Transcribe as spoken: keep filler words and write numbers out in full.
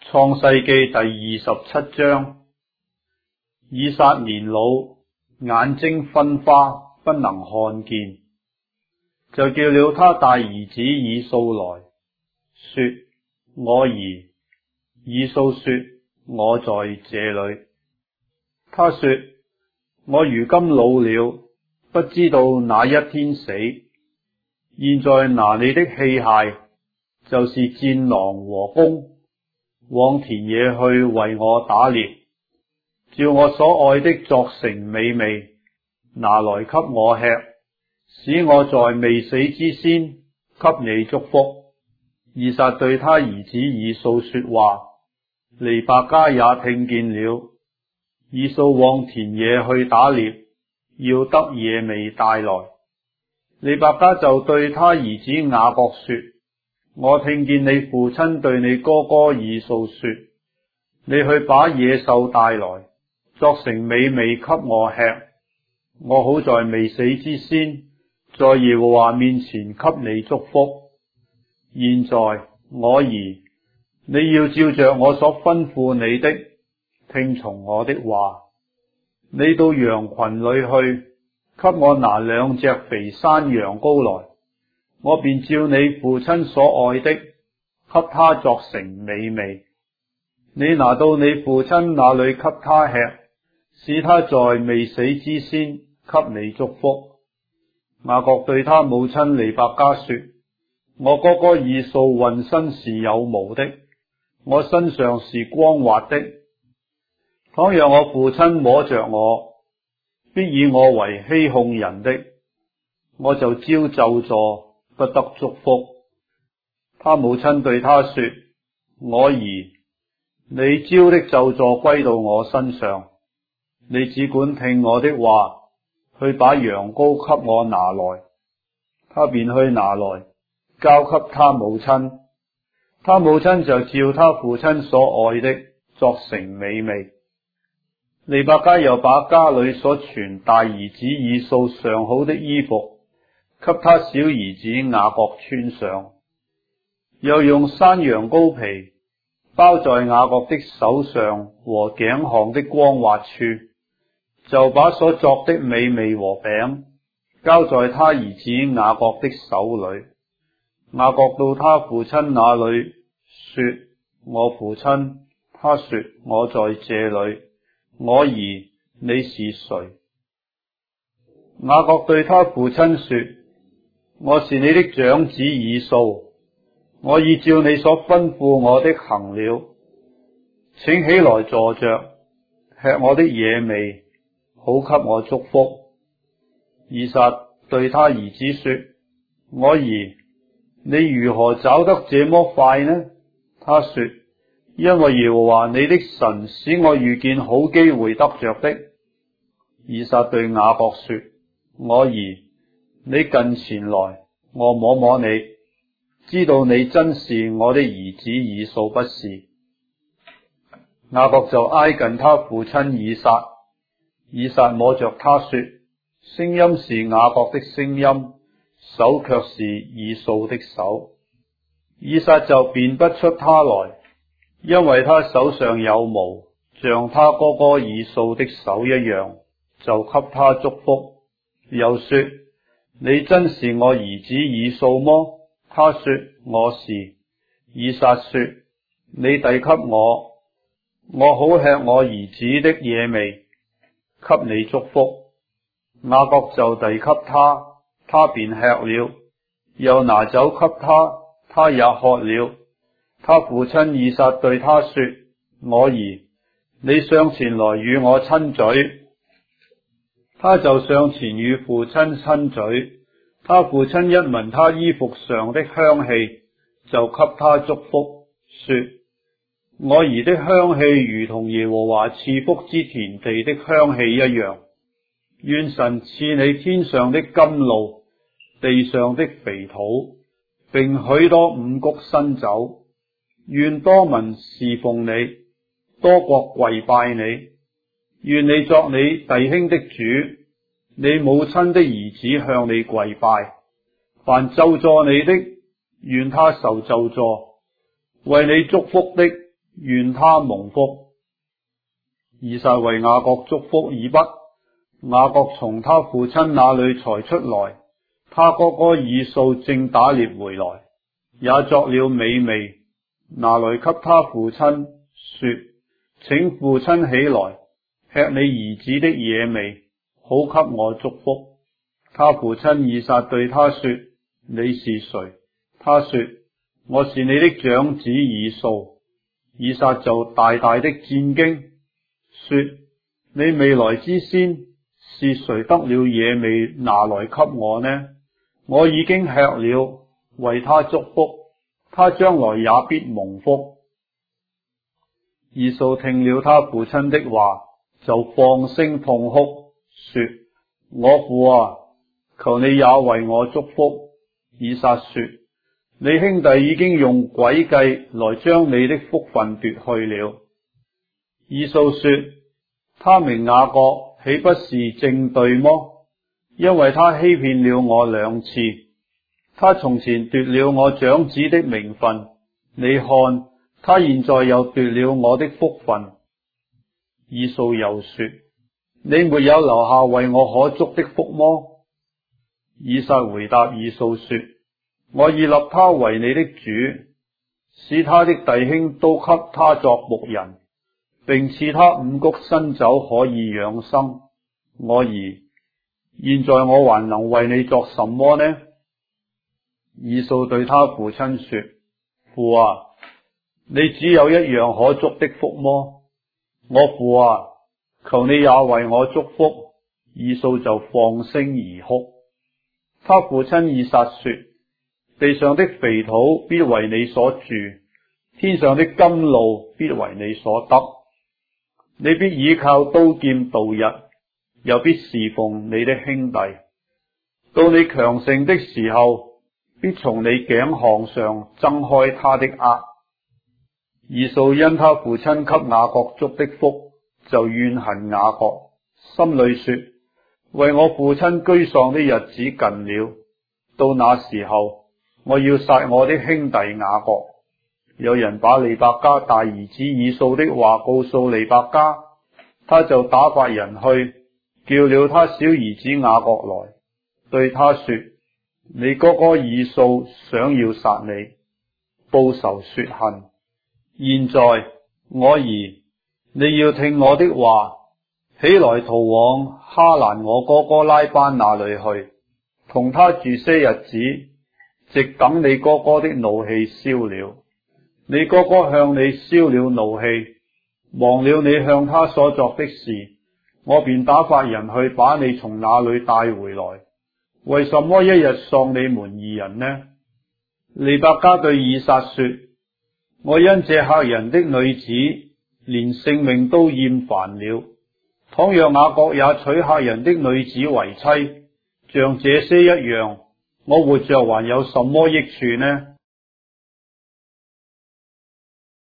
創世記第二十七章，以撒年老，眼睛昏花，不能看見，就叫了他大兒子以掃來，說：我兒。以掃說：我在這裏。他說：我如今老了，不知道哪一天死。現在拿你的器械，就是箭囊和弓，往田野去為我打獵，照我所愛的作成美味，拿來給我吃，使我在未死之先給你祝福。以撒對他兒子以掃說話，利百加也聽見了。以掃往田野去打獵，要得野味帶來。利百加就對他兒子雅各說：我聽見你父親對你哥哥以掃說，你去把野獸帶來，作成美味給我吃，我好在未死之先，在耶和華面前給你祝福。現在我兒，你要照着我所吩咐你的，聽從我的話。你到羊群裏去，給我拿兩隻肥山羊羔來，我便照你父親所愛的，給他作成美味。你拿到你父親那裏給他吃，使他在未死之先給你祝福。雅各對他母親利百加說：我哥哥以掃渾身是有毛的，我身上是光滑的。倘若我父親摸着我，必以我為欺哄人的，我就招咒詛，不得祝福。他母親對他說：我兒，你招的咒詛歸到我身上，你只管聽我的話，去把羊羔給我拿來。他便去拿來，交給他母親。他母親就照他父親所愛的，作成美味。利百加又把家裏所存大兒子以掃上好的衣服，給他小兒子雅各穿上，又用山羊羔皮包在雅各的手上和頸項的光滑處，就把所作的美味和餅交在他兒子雅各的手裏。雅各到他父親那裏，說：我父親。他說：我在這裏。我兒，你是誰？雅各對他父親說：我是你的長子以掃，我已照你所吩咐我的行了。請起來坐着，吃我的野味，好給我祝福。以撒對他兒子說：我兒，你如何找得這麼快呢？他說：因為耶和華你的神使我遇見好機會得着的。以撒對雅各說：我兒，你近前來，我摸摸你，知道你真是我的兒子以掃不是。雅各就挨近他父親以撒，以撒摸着他說：聲音是雅各的聲音，手卻是以掃的手。以撒就辨不出他來，因為他手上有毛，像他哥哥以掃的手一樣，就給他祝福。又說：你真是我兒子以掃麼？他說：我是。以撒說：你遞給我，我好吃我兒子的野味，給你祝福。雅各就遞給他，他便吃了，又拿酒給他，他也喝了。他父親以撒對他說：我兒，你上前來與我親嘴。他就上前與父親親嘴。他父親一聞他衣服上的香氣，就給他祝福，說：我兒的香氣如同耶和華賜福之田地的香氣一樣。願神賜你天上的甘露，地上的肥土，並許多五穀新酒。願多民侍奉你，多國跪拜你。願你作你弟兄的主，你母親的兒子向你跪拜。凡咒詛你的，願他受咒詛；為你祝福的， 願他蒙福。以撒為雅各祝福以畢，雅各從他父親那裏才出來，他哥哥以掃正打獵回來，也作了美味，拿來給他父親說：請父親起來，吃你兒子的野味，好給我祝福。他父親以撒對他說：你是誰？他說：我是你的長子以掃。以撒就大大的戰驚，說：你未來之先，是誰得了野味拿來給我呢？我已經吃了，為他祝福，他將來也必蒙福。以掃聽了他父親的話，就放聲痛哭，說：我父啊，求你也為我祝福。以撒說：你兄弟已經用詭計來將你的福分奪去了。以掃說：他名雅各，豈不是正對麼？因為他欺騙了我兩次，他從前奪了我長子的名分，你看，他現在又奪了我的福分。以掃又說：你沒有留下為我可祝的福麼？以撒回答以掃說：我已立他為你的主，使他的弟兄都給他作僕人，並賜他五穀新酒可以養生。我兒，現在我還能為你作什麼呢？以掃對他父親說：父啊，你只有一樣可祝的福麼？我父啊，求你也為我祝福。以掃就放聲而哭。他父親以撒說：地上的肥土必為你所住，天上的甘露必為你所得。你必倚靠刀劍度日，又必侍奉你的兄弟。到你強盛的時候，必從你頸項上掙開他的軛。以掃因他父親給雅各祝的福，就怨恨雅各，心裏說：為我父親居喪的日子近了，到那時候，我要殺我的兄弟雅各。有人把利百加大兒子以掃的話告訴利百加，他就打發人去，叫了他小兒子雅各來，對他說：你哥哥以掃想要殺你，報仇雪恨。現在我兒，你要聽我的話，起來逃往哈蘭我哥哥拉班那裏去，同他住些日子，直等你哥哥的怒氣消了。你哥哥向你消了怒氣，忘了你向他所作的事，我便打發人去把你從那裏帶回來。為什麼一日喪你們二人呢？利百加對以撒說：我因這客人的女子，連性命都厭煩了。倘若雅各也娶客人的女子為妻，像這些一樣，我活着還有什麼益處呢？